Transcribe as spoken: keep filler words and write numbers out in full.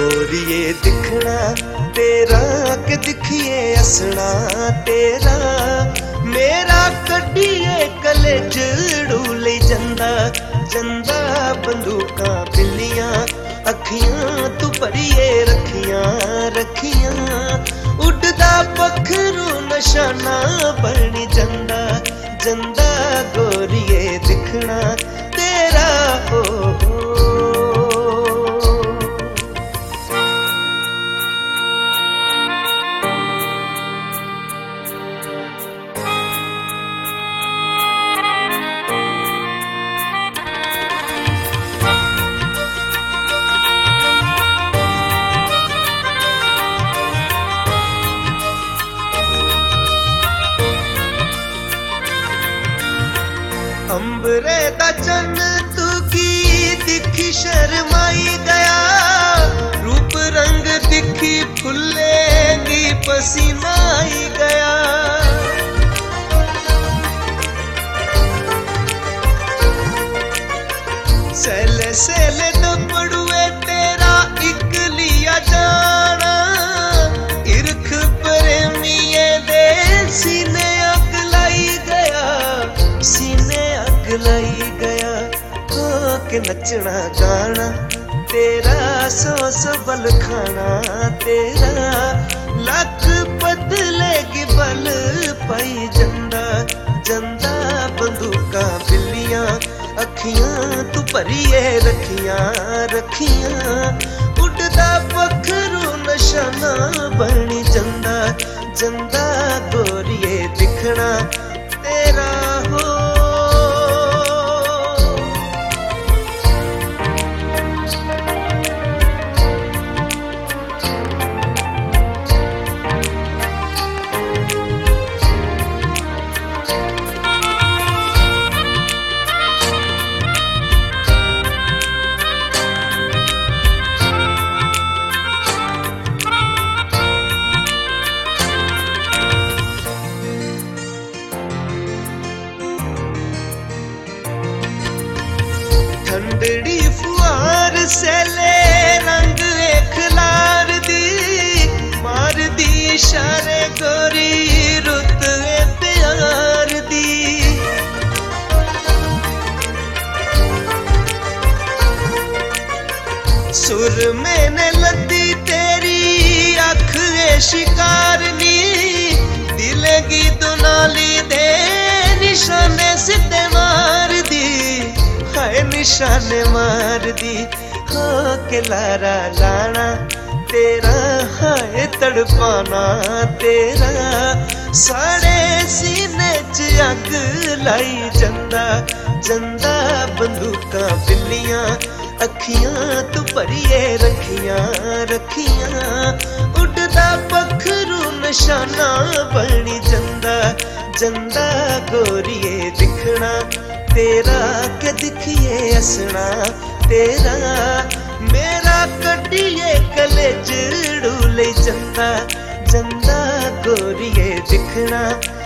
गोरिए दिखना तेरा के दिखिए असना तेरा मेरा कड्डिए कलेज डूले जंदा जंदा बंदूकां बिल्लियां अखियां तू भरिए रखियां रखियां उड़दा पखरू नशाना बनी जंदा जंदा गोरिए दिखना तेरा हो, हो। अंबरे दा चन्न तू की दिखी शर्माई गया रूप रंग दिखी फुल्लेगी पसीना आई गया सैले सैले तो पड़ुए तेरा एक लिया जाना इरख प्रेमिये दे सीने अग लाई गया सीने लाई गया हो के नचना गाना तेरा सौ सौ बल खाना तेरा लख बदलेगी बल पाई जंदा जंदा बंदूकां बिल्लियां अखियां तू भरिए रखियां रखियां उड़दा पखरू नशाना बनी जंदा जंदा गोरिए दिखना तेरा हो। ठंडड़ी फुआर सैले रंग खलार दी मार दी इशारे गोरी रुत प्यार दी सुर मैंने लदी तेरी अख शिकारनी दिलगी दुनाली दे निशाने सिद्धे मार दी हाय निशाने मार दी हो के लारा लाना तेरा हाय तड़पाना तेरा साड़े सीने च अग लाई जंदा जंदा बंदूकां बिल्लियां अखियां तू भरिए रखियां रखियां उड़दा पखरू नशाना बनी जंदा जंदा गोरिए दिखना तेरा के दिखिए असना तेरा मेरा कड्डिए कलेज डूले जंदा जंदा गोरिए दिखना